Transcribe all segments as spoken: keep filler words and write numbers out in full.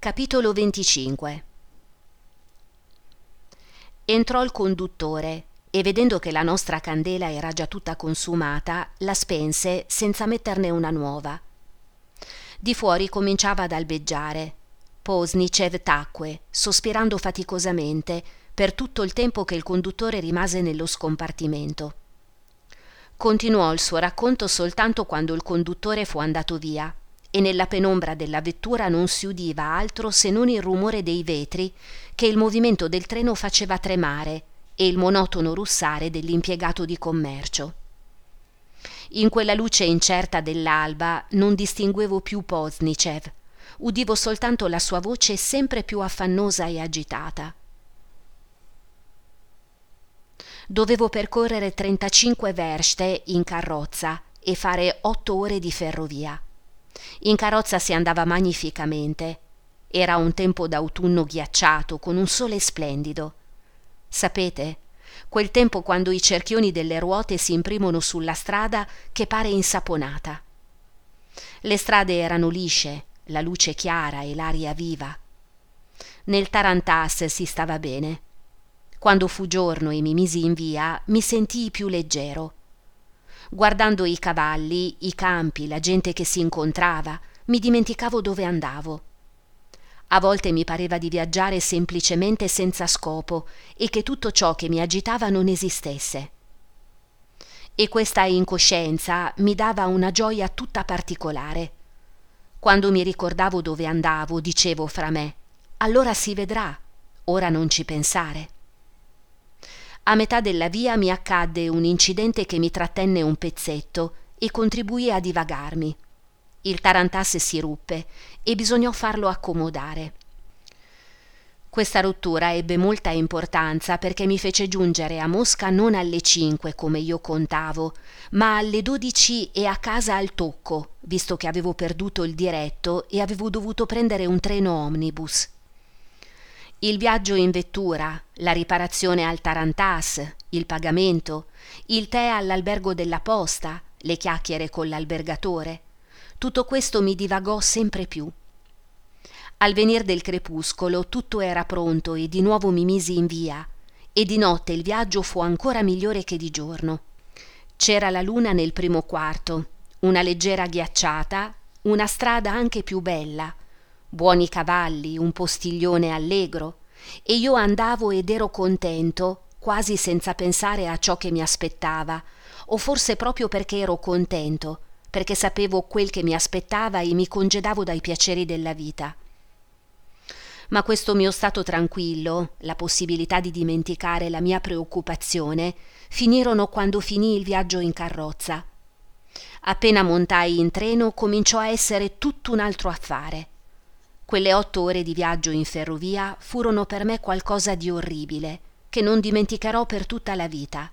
Capitolo venticinque. Entrò il conduttore e, vedendo che la nostra candela era già tutta consumata, la spense senza metterne una nuova. Di fuori cominciava ad albeggiare. Posnicev tacque, sospirando faticosamente, per tutto il tempo che il conduttore rimase nello scompartimento. Continuò il suo racconto soltanto quando il conduttore fu andato via, e nella penombra della vettura non si udiva altro se non il rumore dei vetri che il movimento del treno faceva tremare e il monotono russare dell'impiegato di commercio. In quella luce incerta dell'alba non distinguevo più Posnicev, udivo soltanto la sua voce sempre più affannosa e agitata. Dovevo percorrere trentacinque verste in carrozza e fare otto ore di ferrovia. In carrozza si andava magnificamente. Era un tempo d'autunno ghiacciato, con un sole splendido. Sapete, quel tempo quando i cerchioni delle ruote si imprimono sulla strada che pare insaponata. Le strade erano lisce, la luce chiara e l'aria viva. Nel tarantass si stava bene. Quando fu giorno e mi misi in via, mi sentii più leggero. Guardando i cavalli, i campi, la gente che si incontrava, mi dimenticavo dove andavo. A volte mi pareva di viaggiare semplicemente senza scopo e che tutto ciò che mi agitava non esistesse. E questa incoscienza mi dava una gioia tutta particolare. Quando mi ricordavo dove andavo, dicevo fra me: allora si vedrà, ora non ci pensare. A metà della via mi accadde un incidente che mi trattenne un pezzetto e contribuì a divagarmi. Il tarantass si ruppe e bisognò farlo accomodare. Questa rottura ebbe molta importanza perché mi fece giungere a Mosca non alle cinque come io contavo, ma alle dodici e a casa al tocco, visto che avevo perduto il diretto e avevo dovuto prendere un treno omnibus. Il viaggio in vettura, la riparazione al tarantass, il pagamento, il tè all'albergo della posta, le chiacchiere con l'albergatore, tutto questo mi divagò sempre più. Al venir del crepuscolo tutto era pronto e di nuovo mi misi in via, e di notte il viaggio fu ancora migliore che di giorno. C'era la luna nel primo quarto, una leggera ghiacciata, una strada anche più bella, buoni cavalli, un postiglione allegro, e io andavo ed ero contento, quasi senza pensare a ciò che mi aspettava, o forse proprio perché ero contento, perché sapevo quel che mi aspettava e mi congedavo dai piaceri della vita. Ma questo mio stato tranquillo, la possibilità di dimenticare la mia preoccupazione, finirono quando finì il viaggio in carrozza. Appena montai in treno cominciò a essere tutto un altro affare. Quelle otto ore di viaggio in ferrovia furono per me qualcosa di orribile, che non dimenticherò per tutta la vita.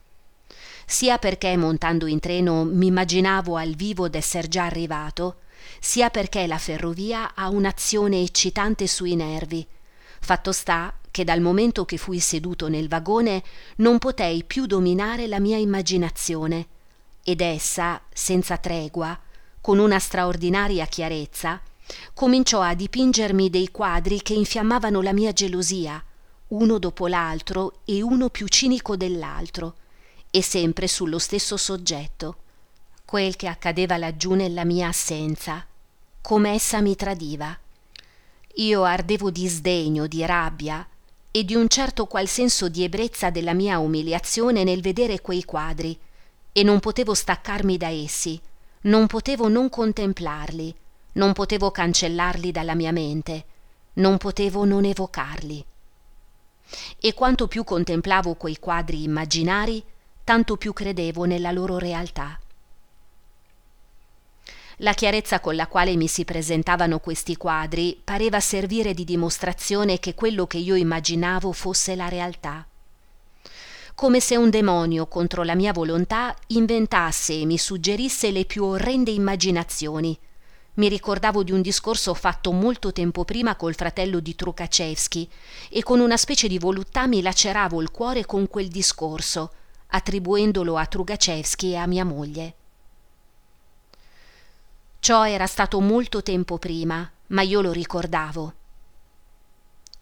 Sia perché montando in treno mi immaginavo al vivo d'esser già arrivato, sia perché la ferrovia ha un'azione eccitante sui nervi. Fatto sta che dal momento che fui seduto nel vagone non potei più dominare la mia immaginazione, ed essa, senza tregua, con una straordinaria chiarezza, cominciò a dipingermi dei quadri che infiammavano la mia gelosia, uno dopo l'altro e uno più cinico dell'altro, e sempre sullo stesso soggetto, quel che accadeva laggiù nella mia assenza, come essa mi tradiva. Io ardevo di sdegno, di rabbia e di un certo qual senso di ebbrezza della mia umiliazione nel vedere quei quadri, e non potevo staccarmi da essi, non potevo non contemplarli, non potevo cancellarli dalla mia mente, non potevo non evocarli. E quanto più contemplavo quei quadri immaginari, tanto più credevo nella loro realtà. La chiarezza con la quale mi si presentavano questi quadri pareva servire di dimostrazione che quello che io immaginavo fosse la realtà. Come se un demonio contro la mia volontà inventasse e mi suggerisse le più orrende immaginazioni. Mi ricordavo di un discorso fatto molto tempo prima col fratello di Trukačevskij e con una specie di voluttà mi laceravo il cuore con quel discorso, attribuendolo a Trukačevskij e a mia moglie. Ciò era stato molto tempo prima, ma io lo ricordavo,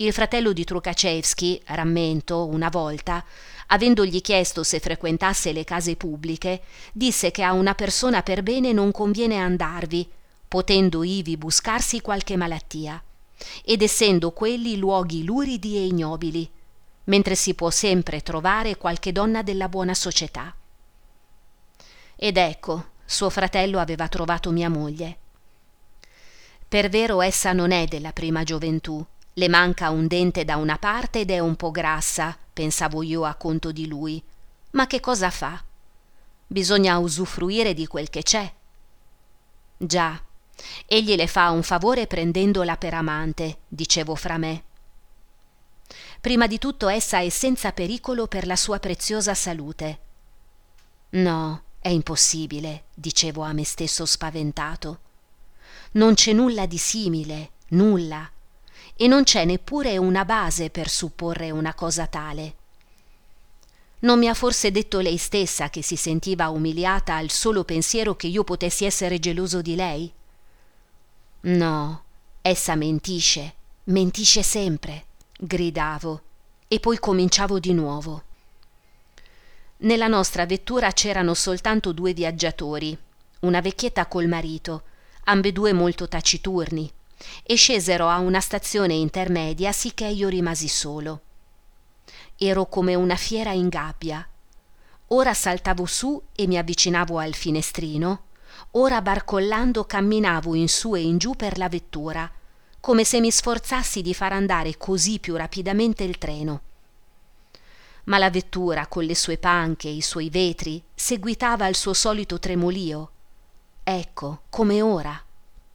Il fratello di Trukačevskij, rammento, una volta, avendogli chiesto se frequentasse le case pubbliche, disse che a una persona per bene non conviene andarvi, potendo ivi buscarsi qualche malattia, ed essendo quelli luoghi luridi e ignobili, mentre si può sempre trovare qualche donna della buona società. Ed ecco, suo fratello aveva trovato mia moglie. Per vero essa non è della prima gioventù, le manca un dente da una parte ed è un po' grassa, pensavo io a conto di lui, ma che cosa fa? Bisogna usufruire di quel che c'è. Già, egli le fa un favore prendendola per amante, dicevo fra me. Prima di tutto essa è senza pericolo per la sua preziosa salute. No, è impossibile, dicevo a me stesso spaventato. Non c'è nulla di simile, nulla, e non c'è neppure una base per supporre una cosa tale. Non mi ha forse detto lei stessa che si sentiva umiliata al solo pensiero che io potessi essere geloso di lei? No, essa mentisce, mentisce sempre, gridavo, e poi cominciavo di nuovo. Nella nostra vettura c'erano soltanto due viaggiatori, una vecchietta col marito, ambedue molto taciturni, e scesero a una stazione intermedia sicché io rimasi solo. Ero come una fiera in gabbia. Ora saltavo su e mi avvicinavo al finestrino, ora barcollando camminavo in su e in giù per la vettura, come se mi sforzassi di far andare così più rapidamente il treno. Ma la vettura, con le sue panche e i suoi vetri, seguitava il suo solito tremolio. Ecco, come ora.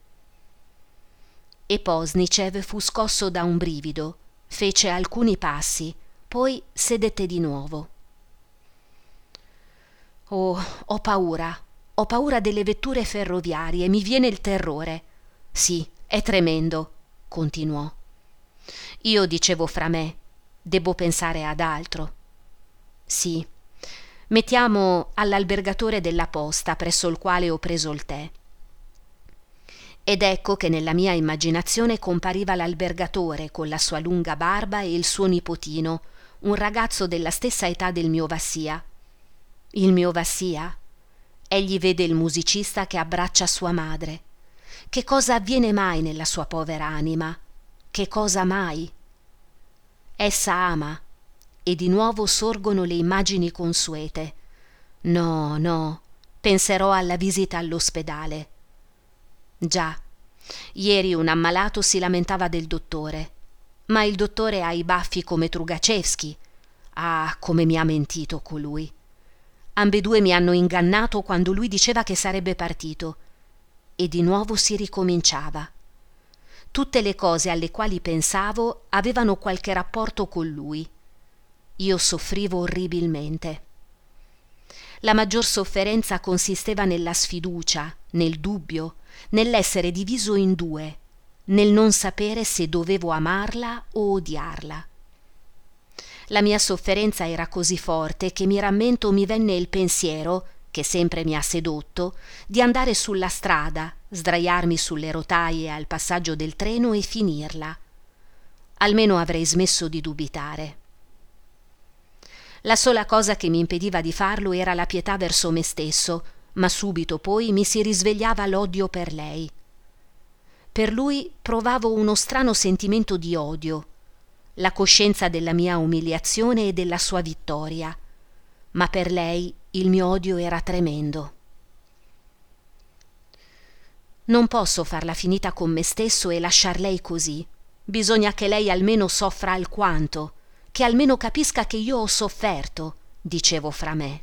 E Posnicev fu scosso da un brivido, fece alcuni passi, poi sedette di nuovo. Oh, ho paura, ho paura delle vetture ferroviarie, mi viene il terrore. Sì, è tremendo, continuò. Io dicevo fra me, debbo pensare ad altro. Sì, mettiamo all'albergatore della posta presso il quale ho preso il tè. Ed ecco che nella mia immaginazione compariva l'albergatore con la sua lunga barba e il suo nipotino, un ragazzo della stessa età del mio Vassia. Il mio Vassia? Egli vede il musicista che abbraccia sua madre. Che cosa avviene mai nella sua povera anima? Che cosa mai? Essa ama, e di nuovo sorgono le immagini consuete. No, no, penserò alla visita all'ospedale. Già, ieri un ammalato si lamentava del dottore, ma il dottore ha i baffi come Trukačevskij. Ah, come mi ha mentito colui. Ambedue mi hanno ingannato quando lui diceva che sarebbe partito, e di nuovo si ricominciava. Tutte le cose alle quali pensavo avevano qualche rapporto con lui. Io soffrivo orribilmente. La maggior sofferenza consisteva nella sfiducia, nel dubbio, nell'essere diviso in due, nel non sapere se dovevo amarla o odiarla. La mia sofferenza era così forte che mi rammento mi venne il pensiero, che sempre mi ha sedotto, di andare sulla strada, sdraiarmi sulle rotaie al passaggio del treno e finirla. Almeno avrei smesso di dubitare. La sola cosa che mi impediva di farlo era la pietà verso me stesso, ma subito poi mi si risvegliava l'odio per lei. Per lui provavo uno strano sentimento di odio, la coscienza della mia umiliazione e della sua vittoria, ma per lei il mio odio era tremendo. Non posso farla finita con me stesso e lasciar lei così. Bisogna che lei almeno soffra alquanto, che almeno capisca che io ho sofferto, dicevo fra me.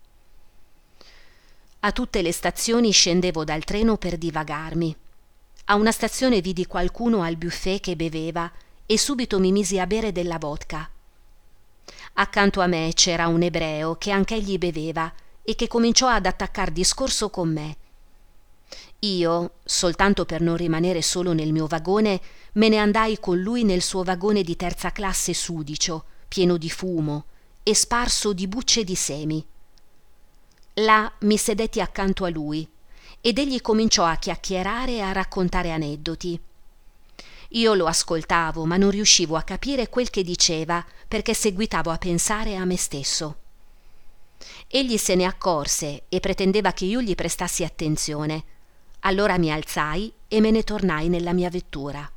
A tutte le stazioni scendevo dal treno per divagarmi. A una stazione vidi qualcuno al buffet che beveva e subito mi misi a bere della vodka. Accanto a me c'era un ebreo che anch'egli beveva e che cominciò ad attaccar discorso con me. Io, soltanto per non rimanere solo nel mio vagone, me ne andai con lui nel suo vagone di terza classe sudicio, pieno di fumo e sparso di bucce di semi. Là mi sedetti accanto a lui ed egli cominciò a chiacchierare e a raccontare aneddoti. Io lo ascoltavo, ma non riuscivo a capire quel che diceva, perché seguitavo a pensare a me stesso. Egli se ne accorse e pretendeva che io gli prestassi attenzione. Allora mi alzai e me ne tornai nella mia vettura.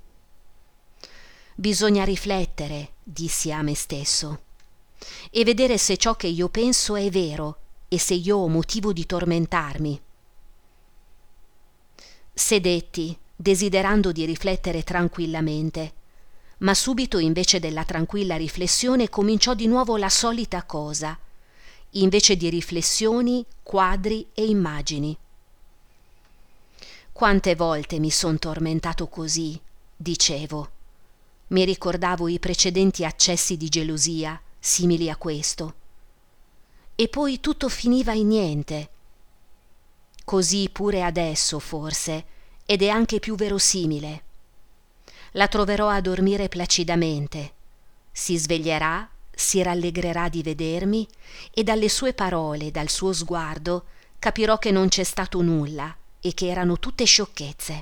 Bisogna riflettere, dissi a me stesso, e vedere se ciò che io penso è vero e se io ho motivo di tormentarmi. Sedetti, desiderando di riflettere tranquillamente, ma subito invece della tranquilla riflessione cominciò di nuovo la solita cosa. Invece di riflessioni, quadri e immagini. Quante volte mi son tormentato così, dicevo. Mi ricordavo i precedenti accessi di gelosia, simili a questo. E poi tutto finiva in niente. Così pure adesso, forse, ed è anche più verosimile. La troverò a dormire placidamente. Si sveglierà, si rallegrerà di vedermi e dalle sue parole, dal suo sguardo, capirò che non c'è stato nulla e che erano tutte sciocchezze.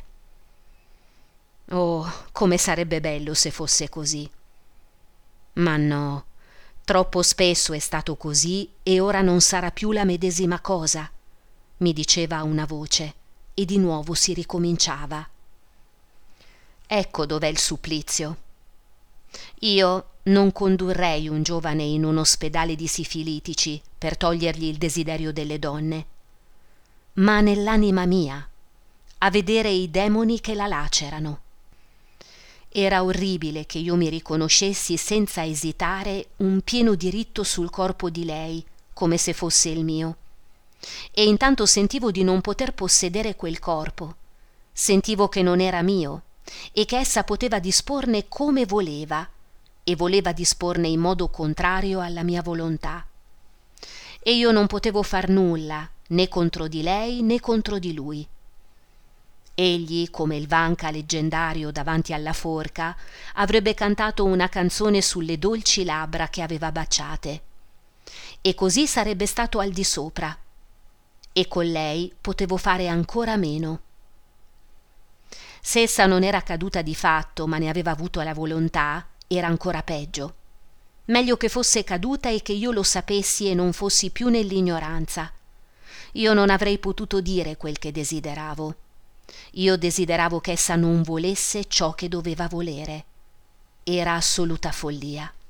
Oh, come sarebbe bello se fosse così. Ma no, troppo spesso è stato così e ora non sarà più la medesima cosa, mi diceva una voce, e di nuovo si ricominciava. Ecco dov'è il supplizio. Io non condurrei un giovane in un ospedale di sifilitici per togliergli il desiderio delle donne, ma nell'anima mia, a vedere i demoni che la lacerano. Era orribile che io mi riconoscessi senza esitare un pieno diritto sul corpo di lei, come se fosse il mio. E intanto sentivo di non poter possedere quel corpo. Sentivo che non era mio e che essa poteva disporne come voleva, e voleva disporne in modo contrario alla mia volontà. E io non potevo far nulla, né contro di lei né contro di lui. Egli, come il Vanca leggendario davanti alla forca, avrebbe cantato una canzone sulle dolci labbra che aveva baciate. E così sarebbe stato al di sopra. E con lei potevo fare ancora meno. Se essa non era caduta di fatto, ma ne aveva avuto la volontà, era ancora peggio. Meglio che fosse caduta e che io lo sapessi e non fossi più nell'ignoranza. Io non avrei potuto dire quel che desideravo. Io desideravo che essa non volesse ciò che doveva volere. Era assoluta follia.